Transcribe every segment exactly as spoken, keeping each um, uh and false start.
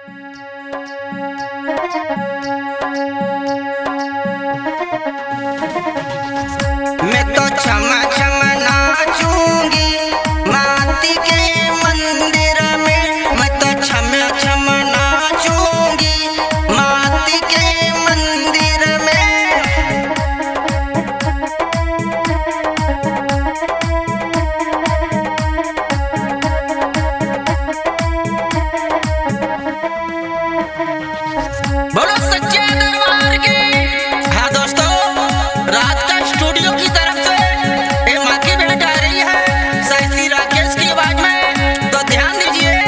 मैं तो छम छम नाचूंगी माती के मंदिर में। मैं तो छम छम नाचूंगी माती के मंदिर में। बोलो सच्चे दरबार की। हाँ दोस्तों, रात का स्टूडियो की तरफ से ये माँ की भेंट आ रही है साइसी राकेश की आवाज में, तो ध्यान दीजिए।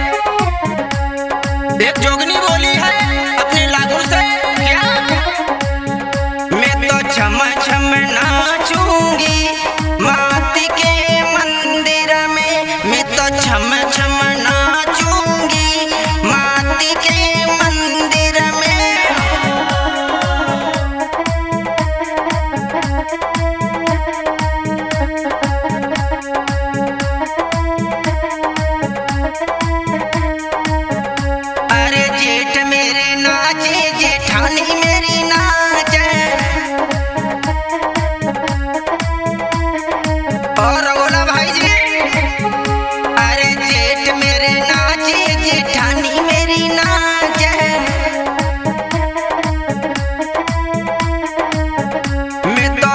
एक जोगनी बोली है अपने लागू से क्या। मैं तो छम छम नाचूंगी माती के मंदिर में। मैं तो छम छम नाचूंगी माती के मंदिर में। अरे जेठ मेरे नाचे जेठानी मेरी नाचे। और बोला भाई जी। अरे जेठ मेरे नाचे जेठानी मेरी नाचे। मैं तो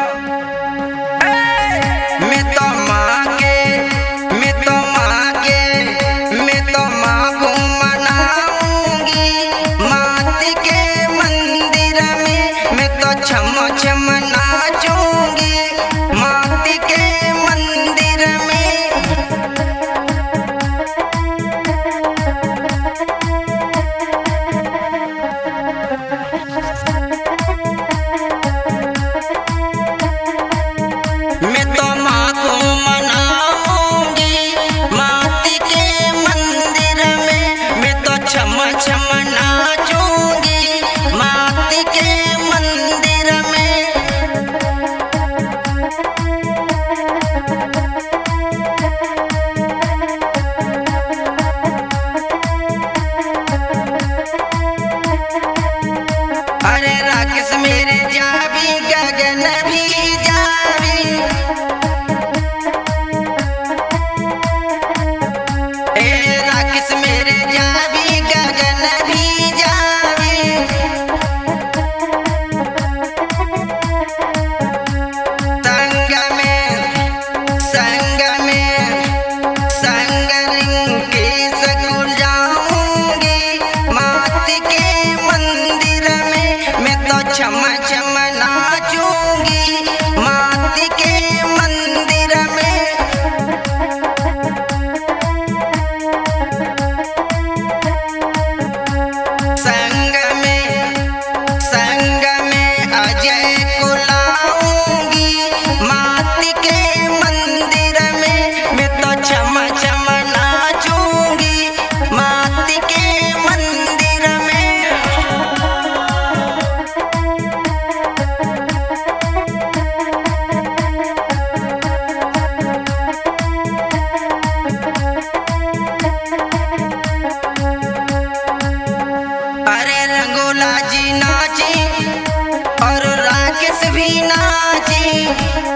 मैं तो माँ के मैं तो माँ के मैं तो माँ को मनाऊंगी माती के मंदिर में। मैं तो छम छम नाचूंगी माती के मंदिर में। मैं तो माँ को मनाऊंगी माती के मंदिर में। मैं तो छम छम नाचूंगी माती के मंदिर में। अरे राकेश मेरे जाबी गगन भी जाबी। ए राकेश मेरे जाबी गगन भी जाबी। संग में संग में संग रिंग के सकुल जाऊंगी माती के मंदिर में। मैं तो छम छम नाचूंगी माती के मंदिर में। संग में संग में अजय को लाऊंगी माती के मंदिर में। मैं तो छम छम नाचूंगी माती के मंदिर में। अरे रंगोला जी नाची और राकेश भी नाची।